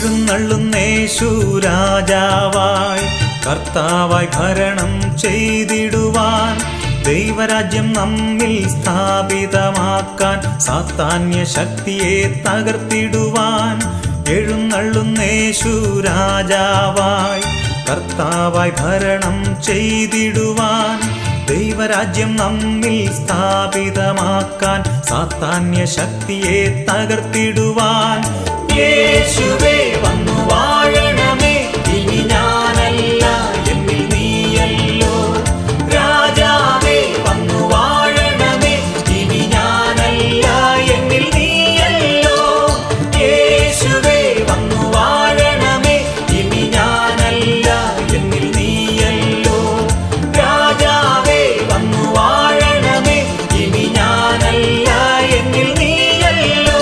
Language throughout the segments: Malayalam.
എഴുന്നള്ളുന്നേശു രാജാവായി കർത്താവായി ഭരണം ചെയ്തിടുവാൻ, ദൈവരാജ്യം നമ്മിൽ സ്ഥാപിതമാക്കാൻ, സാത്താന്യ ശക്തിയെ തകർത്തിടുവാൻ. എഴുന്നള്ളുന്നേശു രാജാവായി കർത്താവായി ഭരണം ചെയ്തിടുവാൻ, ദൈവരാജ്യം നമ്മിൽ സ്ഥാപിതമാക്കാൻ, സാത്താന്യ ശക്തിയെ തകർത്തിടുവാൻ. യേശുവേ വന്നു വാഴണമേ, ഇനി ഞാനല്ല എന്നിൽ നീയല്ലോ. രാജാവേ വന്നു വാഴണമേ, ഇനി ഞാനല്ല എന്നിൽ നീയല്ലോ. യേശുവേ വന്നു വാഴണമേ, ഇനി ഞാനല്ല എന്നിൽ നീയല്ലോ. രാജാവേ വന്നു വാഴണമേ, ഇനി ഞാനല്ല എന്നിൽ നീയല്ലോ.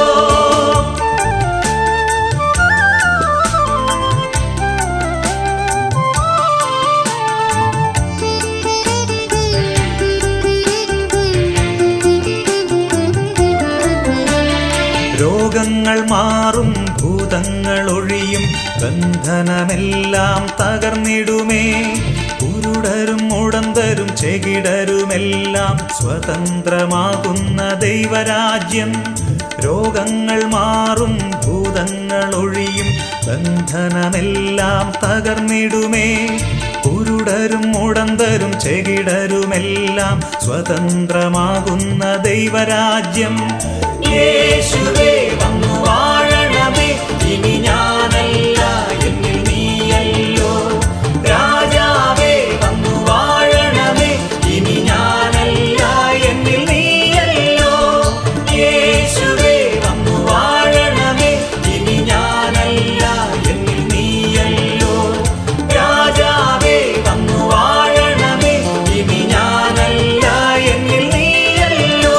രോഗങ്ങൾ മാറും, ഭൂതങ്ങൾ ഒഴിയും, ബന്ധനമെല്ലാം തകർന്നിടുമേ. കുരുടരും മുടന്തരും ചെകിടരുമെല്ലാം സ്വതന്ത്രമാകുന്ന ദൈവരാജ്യം. രോഗങ്ങൾ മാറും, ഭൂതങ്ങൾ ഒഴിയും, ബന്ധനമെല്ലാം തകർന്നിടുമേ. കുരുടരും മുടന്തരും ചെകിടരുമെല്ലാം സ്വതന്ത്രമാകുന്ന ദൈവരാജ്യം. യേശുവേ വന്നു വാഴണമേ, ഇനി ഞാനല്ല എന്നിൽ നീയല്ലോ. രാജാവേ വന്നു വാഴണമേ, ഇനി ഞാനല്ല എന്നിൽ നീയല്ലോ. യേശുവേ വന്നു വാഴണമേ, ഇനി ഞാനല്ല എന്നിൽ നീയല്ലോ. രാജാവേ വന്നു വാഴണമേ, ഇനി ഞാനല്ല എന്നിൽ നീയല്ലോ.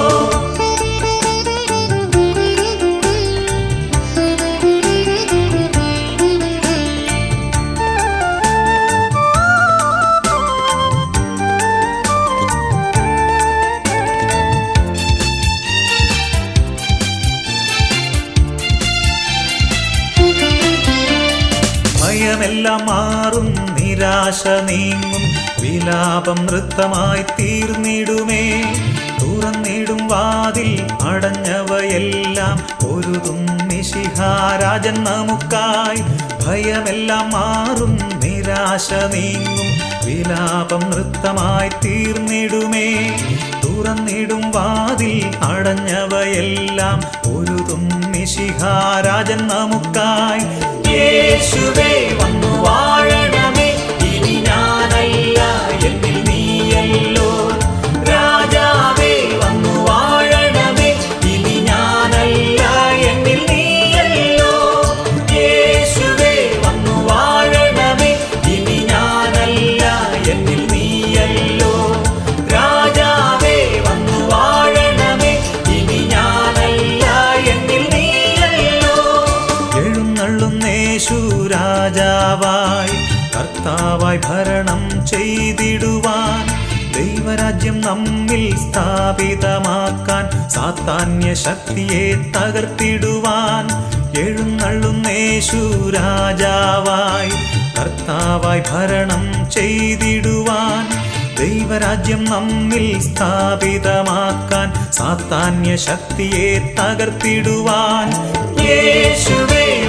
ഭയമെല്ലാം മാറും, നിരാശ നീങ്ങും, വിലാപം നൃത്തമായി തീർന്നിടുമേ. തുറന്നിടും വാതിൽ, അടഞ്ഞവയെല്ലാം പൊരുതും മിശിഹാരാജൻ നമുക്കായി. ഭയമെല്ലാം മാറും, നിരാശ നീങ്ങും, വിലാപം നൃത്തമായി തീർന്നിടുമേ. തുറന്നിടും വാതിൽ, അടഞ്ഞവയെല്ലാം പൊരുതും മിശിഹാരാജൻ നമുക്കായി. യേശുവേ വന്നു വാഴണമേ, ഇനി ഞാനല്ല എന്നിൽ നീയല്ലോ. രാജാവേ വന്നു വാഴണമേ, ഇനി ഞാനല്ല എന്നിൽ നീയല്ലോ. യേശുവേ വന്നു വാഴണമേ, ഇനി ഞാനല്ല എന്നിൽ നീയല്ലോ. രാജാവേ വന്നു വാഴണമേ, ഇനി ഞാനല്ല എന്നിൽ നീയല്ലോ. എഴുന്നള്ളുന്നേശു രാജാവായി കർത്താവായി ഭരണം ചെയ്തിടുവാൻ, ദൈവരാജ്യം നമ്മിൽ സ്ഥാപിതമാക്കാൻ, സാത്താന്യ ശക്തിയെ തകർത്തിടുവാൻ. എഴുന്നള്ളുന്നേശു രാജാവായി കർത്താവായി ഭരണം ചെയ്തിടുവാൻ, ദൈവരാജ്യം നമ്മിൽ സ്ഥാപിതമാക്കാൻ, സാത്താന്യ ശക്തിയെ തകർത്തിടുവാൻ. യേശുവേ